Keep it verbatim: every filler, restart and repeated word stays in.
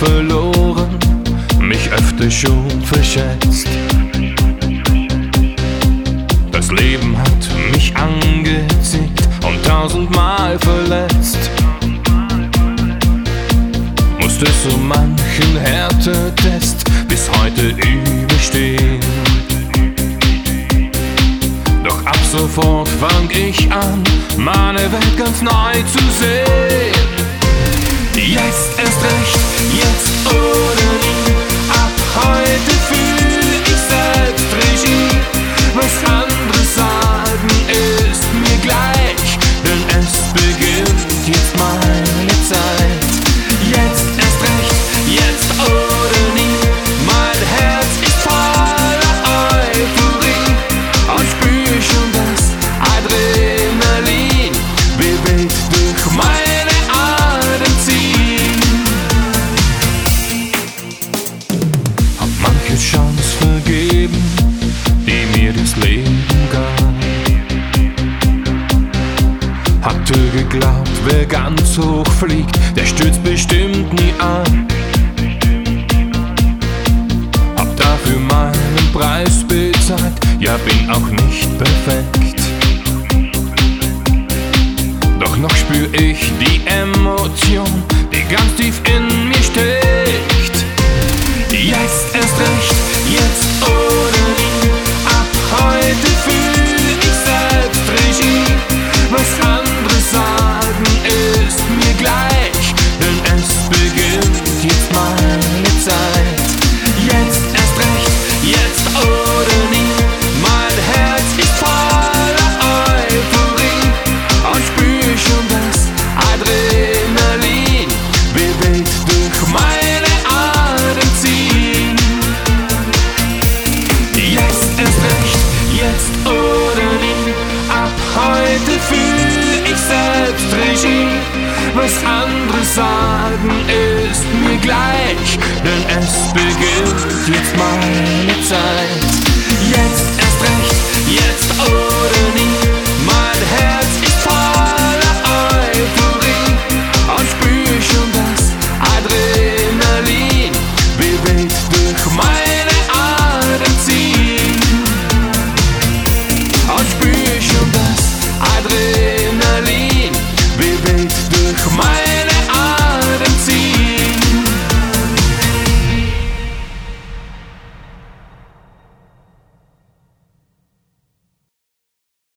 verloren, mich öfter schon verschätzt. Das Leben hat mich angezickt und tausendmal verletzt. Musste so manchen Härtetest bis heute überstehen. Doch ab sofort fang ich an, meine Welt ganz neu zu sehen. Jetzt erst recht, jetzt oder nie, ab heute fühl ich selbst Regie. Was andere sagen ist mir gleich, denn es beginnt jetzt meine Zeit. Jetzt erst recht, jetzt oder nie, mein Herz ist voller Euphorie und spür schon das Adrenalin, bewegt durch meine Adern ziehen. Hab manche Chance vergeben, die mir das Leben gab. Hatte geglaubt, wer ganz hoch fliegt, der stürzt bestimmt nie an. Hab dafür meinen Preis bezahlt, ja bin auch nicht perfekt. Doch noch spür ich die Emotion, die ganz tief in mir steckt. Jetzt erst recht, jetzt oder nie, ab heute fühl ich selbst Regie. Was andere sagen ist mir gleich, denn es beginnt jetzt meine Zeit. Jetzt erst recht, jetzt oder nie, mein Herz ist voller Euphorie und spür schon das Adrenalin, bewegt durch meine Adern ziehen. Jetzt erst recht, jetzt oder nie, ab heute fühl ich selbst Regie. Was andere sagen ist mir gleich, denn es beginnt jetzt meine Zeit. Jetzt erst recht, jetzt oder nie, mein Herz ist voller Euphorie und spür schon das Adrenalin, bewegt durch meine